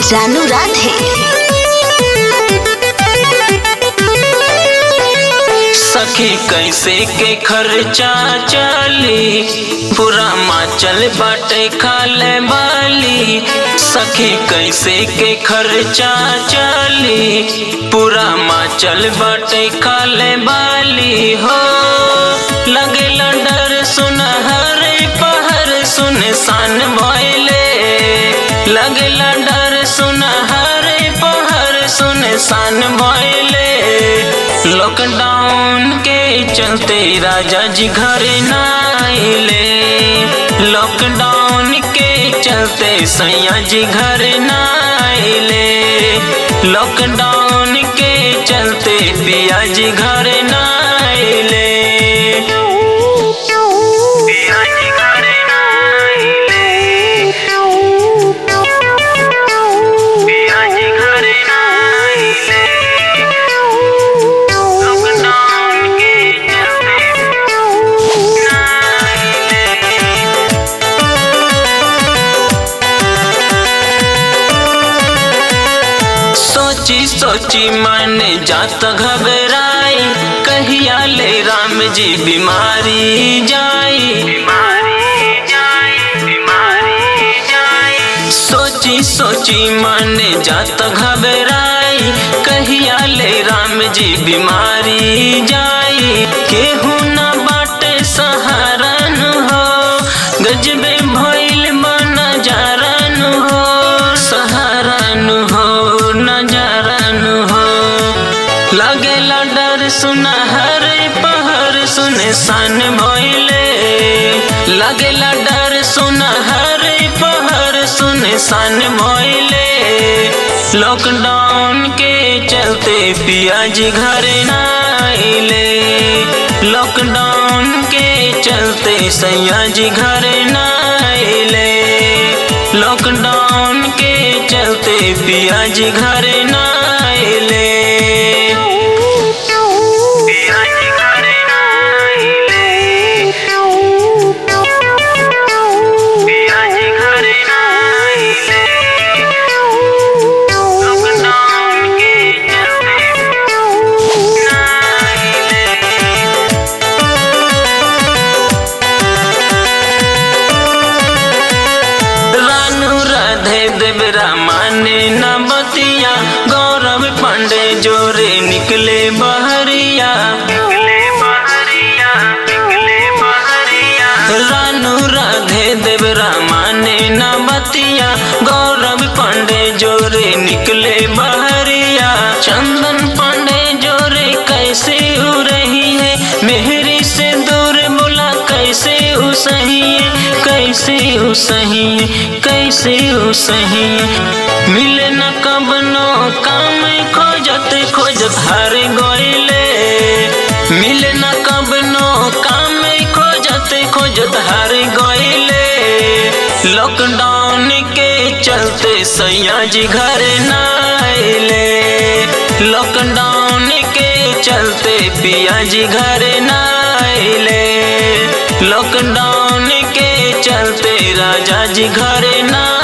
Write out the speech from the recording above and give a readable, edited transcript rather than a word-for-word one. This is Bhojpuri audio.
रानू राधे। सखी कैसे के खर्चा चली, पूरा माचल बाटे खाले बाली। सखी कैसे के खर्चा चली, पूरा माचल बाटे खाले बाली हो। लगेला डर सुन हर पहर सुनसान भइले, लगेला डर सुन हर पहर सुनसान भइले। लॉकडाउन के चलते राजा जी घर ना आइले, लॉकडाउन के चलते सैया जी घर ना आइले, लॉकडाउन के चलते पिया जी घर ना आइले। पिया जी घर ना आइले, पिया जी घर ना आइले, लॉकडाउन के चलते ना आइले। सोची सोची मन जात घबराई, कहिया ले राम जी बीमारी जाई, बीमारी जाई, बीमारी जाई। सोची सोची मन जात घबराई, कहिया ले राम जी बीमारी जाई। केहू न बाटे सहारन हो, गजबे भइल नजारन हो, सहारन हो नजारन हो। लगेला डर सुन हर पहर सुनसान भइले, लगेला डर सुन हर पहर सुनसान भइले। लॉकडाउन के चलते पिया जी घर ना आइले, लॉकडाउन के चलते सैया जी घर ना आइले, लॉकडाउन के चलते पिया जी घर ना आइले। पिया जी घर ना आइले, पिया जी घर ना आइले, लॉकडाउन के चलते ना आइले। रानू राधे देवरा माने न बतिया, गौरव पांडे जोरे निकले बहरिया, निकले बहरिया, निकले बहरिया। रानू राधे देवरा माने न बतिया, गौरव पांडे जोरे निकले बहरिया। चंदन पांडे जोरे कैसे हो रही है, मेहरी से दूर बोला कैसे हो सही है, कैसे हो सही है, कैसे हो सही है। मिले न कबनो काम खोजत खोजत हार गइले, मिले न कबनो काम खोजत खोजत हार गइले। लॉकडाउन के चलते सैया जी घर ना आइले, लॉकडाउन के चलते पिया जी घर ना आइले, लॉकडाउन के चलते राजा जी घर ना